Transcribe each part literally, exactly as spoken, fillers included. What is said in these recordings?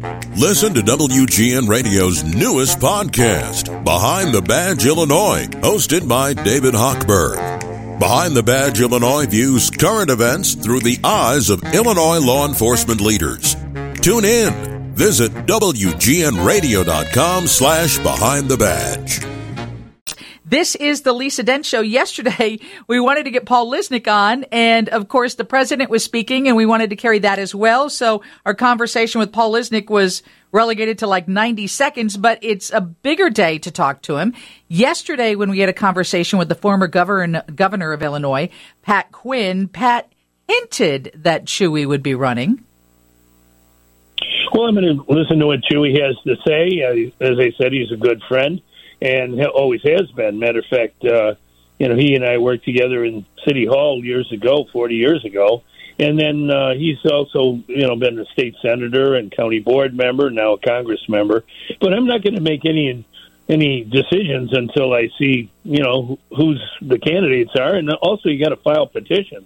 Listen to W G N Radio's newest podcast, Behind the Badge Illinois, hosted by David Hochberg. Behind the Badge Illinois views current events through the eyes of Illinois law enforcement leaders. Tune in. Visit W G N radio dot com slash behind the badge. This is the Lisa Dent Show. Yesterday, we wanted to get Paul Lisnek on, and of course, the president was speaking, and we wanted to carry that as well. So our conversation with Paul Lisnek was relegated to like ninety seconds, but it's a bigger day to talk to him. Yesterday, when we had a conversation with the former governor, governor of Illinois, Pat Quinn, Pat hinted that Chewy would be running. Well, I'm going to listen to what Chewy has to say. Uh, as I said, he's a good friend. And always has been. Matter of fact, uh, you know, he and I worked together in City Hall years ago, forty years ago. And then uh, he's also, you know, been a state senator and county board member, now a Congress member. But I'm not going to make any any decisions until I see, you know, who's the candidates are. And also, you got to file petitions.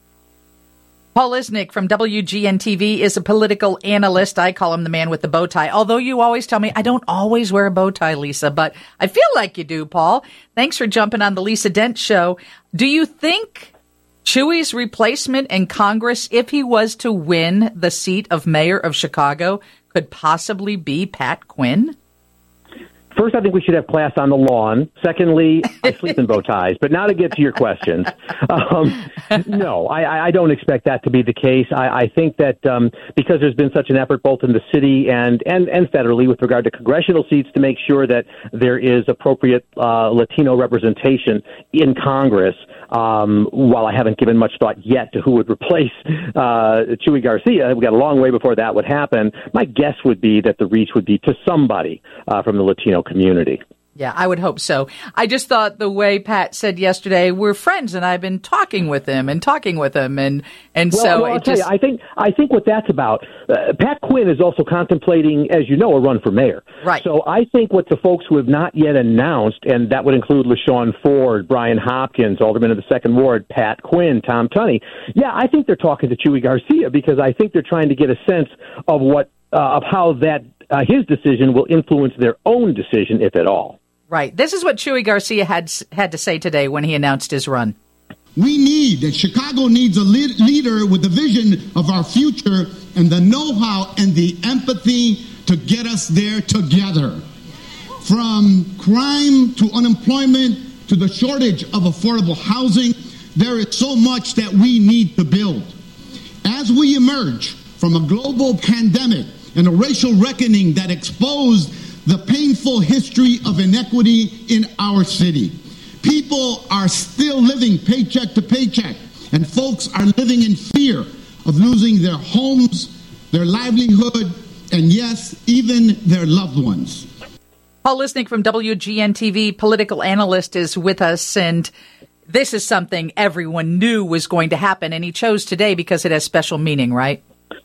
Paul Lisnek from W G N T V is a political analyst. I call him the man with the bow tie, although you always tell me I don't always wear a bow tie, Lisa, but I feel like you do, Paul. Thanks for jumping on the Lisa Dent Show. Do you think Chewy's replacement in Congress, if he was to win the seat of mayor of Chicago, could possibly be Pat Quinn? First, I think we should have class on the lawn. Secondly, I sleep in bow ties. But now to get to your questions. Um, no, I, I don't expect that to be the case. I, I think that um, because there's been such an effort both in the city and, and, and federally with regard to congressional seats to make sure that there is appropriate uh, Latino representation in Congress, um, while I haven't given much thought yet to who would replace uh, Chewy Garcia, we got a long way before that would happen. My guess would be that the reach would be to somebody uh, from the Latino community. Yeah, I would hope so. I just thought the way Pat said yesterday, we're friends, and I've been talking with him and talking with him, and and well, so well, I'll it tell just. you, I think I think what that's about. Uh, Pat Quinn is also contemplating, as you know, a run for mayor. Right. So I think what the folks who have not yet announced, and that would include LaShawn Ford, Brian Hopkins, Alderman of the Second Ward, Pat Quinn, Tom Tunney. Yeah, I think they're talking to Chewy Garcia because I think they're trying to get a sense of what uh, of how that uh, his decision will influence their own decision, if at all. Right. This is what Chewy Garcia had had to say today when he announced his run. We need, that Chicago needs a lead, leader with the vision of our future and the know-how and the empathy to get us there together. From crime to unemployment to the shortage of affordable housing, there is so much that we need to build. As we emerge from a global pandemic and a racial reckoning that exposed the painful history of inequity in our city. People are still living paycheck to paycheck, and folks are living in fear of losing their homes, their livelihood, and yes, even their loved ones. Paul Lisnek from W G N T V, political analyst, is with us, and this is something everyone knew was going to happen, and he chose today because it has special meaning, right?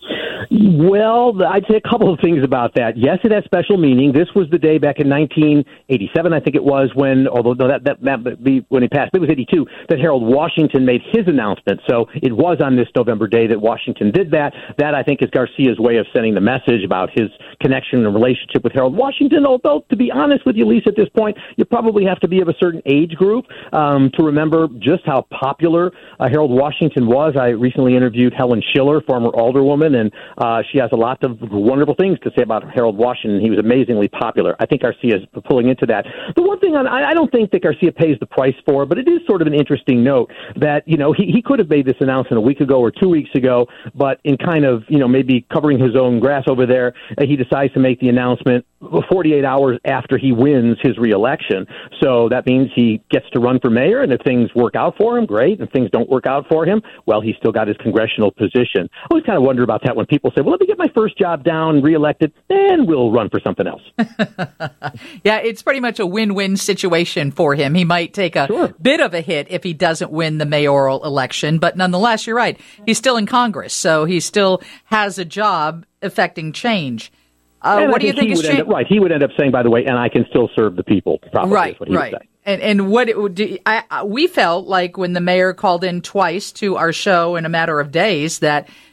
Well, I'd say a couple of things about that. Yes, it has special meaning. This was the day back in nineteen eighty-seven, I think it was, when, although no, that, that, that be when he passed, it was eighty-two, that Harold Washington made his announcement. So it was on this November day that Washington did that. That, I think, is Garcia's way of sending the message about his connection and relationship with Harold Washington. Although, to be honest with you, Lisa, at this point, you probably have to be of a certain age group um, to remember just how popular uh, Harold Washington was. I recently interviewed Helen Schiller, former alderwoman, and Uh, she has a lot of wonderful things to say about Harold Washington. He was amazingly popular. I think Garcia is pulling into that. The one thing on, I don't think that Garcia pays the price for, but it is sort of an interesting note that, you know, he, he could have made this announcement a week ago or two weeks ago, but in kind of, you know, maybe covering his own grass over there, he decides to make the announcement forty-eight hours after he wins his reelection. So that means he gets to run for mayor, and if things work out for him, great. And if things don't work out for him, well, he's still got his congressional position. I always kind of wonder about that when people say, well, let me get my first job down, reelected, then we'll run for something else. Yeah, it's pretty much a win-win situation for him. He might take a sure. bit of a hit if he doesn't win the mayoral election, but nonetheless, you're right. He's still in Congress, so he still has a job affecting change. Uh, what do you think he is would cha- end up, right? He would end up saying, by the way, and I can still serve the people. Probably right, is what he right. would say. And and what it would do, I, I, we felt like when the mayor called in twice to our show in a matter of days that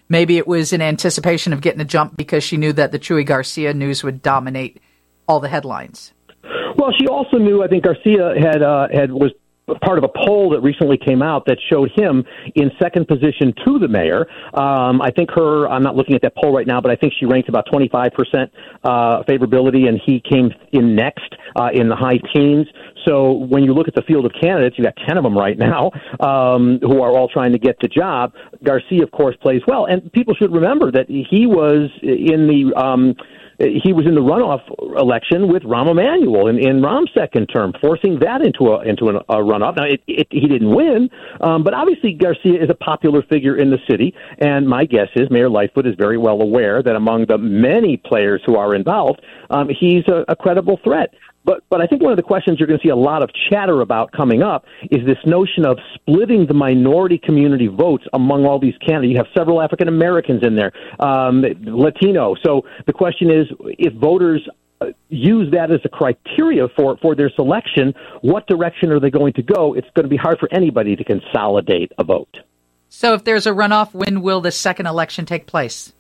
maybe it was in anticipation of getting a jump because she knew that the Chuy Garcia news would dominate all the headlines. Well, she also knew, I think Garcia had uh, had was part of a poll that recently came out that showed him in second position to the mayor. Um, I think her, I'm not looking at that poll right now, but I think she ranked about twenty-five percent uh, favorability, and he came in next uh, in the high teens. So when you look at the field of candidates, you got ten of them right now um, who are all trying to get the job. Garcia, of course, plays well. And people should remember that he was in the um, he was in the runoff election with Rahm Emanuel in, in Rahm's second term, forcing that into a into an, a runoff. Now, it, it, he didn't win, um, but obviously Garcia is a popular figure in the city, and my guess is Mayor Lightfoot is very well aware that among the many players who are involved, um, he's a, a credible threat. But but I think one of the questions you're going to see a lot of chatter about coming up is this notion of splitting the minority community votes among all these candidates. You have several African Americans in there, um, Latino. So the question is, if voters use that as a criteria for, for their selection, what direction are they going to go? It's going to be hard for anybody to consolidate a vote. So if there's a runoff, when will the second election take place?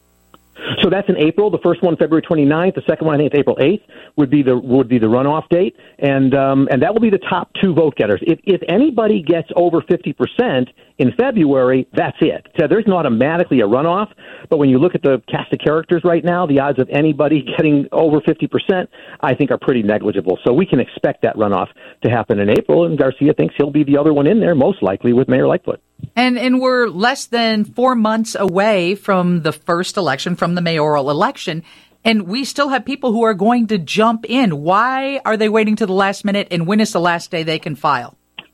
So that's in April. The first one, February twenty-ninth. The second one, I think it's April eighth, would be the would be the runoff date, and um, and that will be the top two vote getters. If if anybody gets over fifty percent in February, that's it. So there's not automatically a runoff, but when you look at the cast of characters right now, the odds of anybody getting over fifty percent, I think, are pretty negligible. So we can expect that runoff to happen in April, and Garcia thinks he'll be the other one in there, most likely with Mayor Lightfoot. And and we're less than four months away from the first election, from the mayoral election, and we still have people who are going to jump in. Why are they waiting to the last minute, and when is the last day they can file?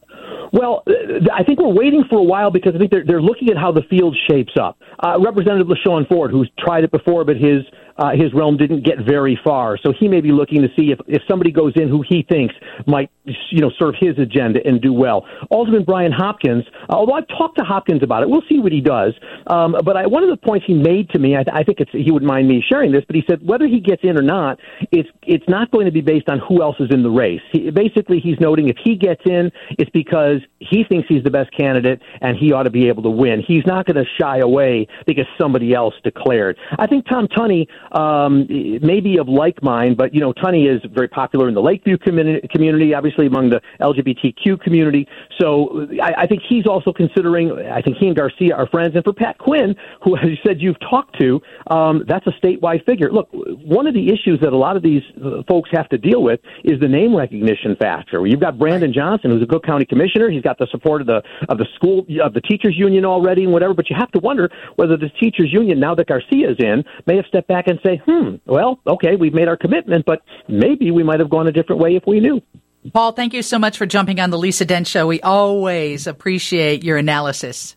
Well, I think we're waiting for a while because I think they're, they're looking at how the field shapes up. Uh, Representative LaShawn Ford, who's tried it before, but his uh, his realm didn't get very far. So he may be looking to see if, if somebody goes in who he thinks might, you know, serve his agenda and do well. Alderman Brian Hopkins, uh, although I've talked to Hopkins about it, we'll see what he does. Um, but I, one of the points he made to me, I, I think it's, he would mind me sharing this, but he said whether he gets in or not, it's it's not going to be based on who else is in the race. He, basically, he's noting if he gets in, it's because he thinks he's the best candidate and he ought to be able to win. He's not going to shy away because somebody else declared. I think Tom Tunney um, may be of like mind, but, you know, Tunney is very popular in the Lakeview community, community obviously among the L G B T Q community. So I, I think he's also considering, I think he and Garcia are friends. And for Pat Quinn, who, as you said, you've talked to, um, that's a statewide figure. Look, one of the issues that a lot of these uh, folks have to deal with is the name recognition factor. You've got Brandon Johnson, who's a Cook County commissioner. He's got the support of the of the school of the teachers union already and whatever, but you have to wonder whether the teachers union, now that Garcia's in, may have stepped back and say, hmm, well, okay, we've made our commitment, but maybe we might have gone a different way if we knew. Paul, thank you so much for jumping on the Lisa Dent Show. We always appreciate your analysis.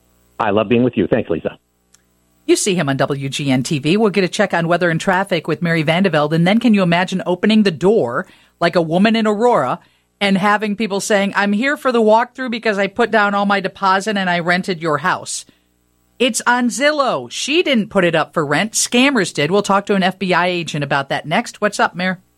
I love being with you. Thanks, Lisa. You see him on W G N T V. We'll get a check on weather and traffic with Mary Vandeveld, and then can you imagine opening the door like a woman in Aurora and having people saying, I'm here for the walkthrough because I put down all my deposit and I rented your house. It's on Zillow. She didn't put it up for rent. Scammers did. We'll talk to an F B I agent about that next. What's up, Mayor?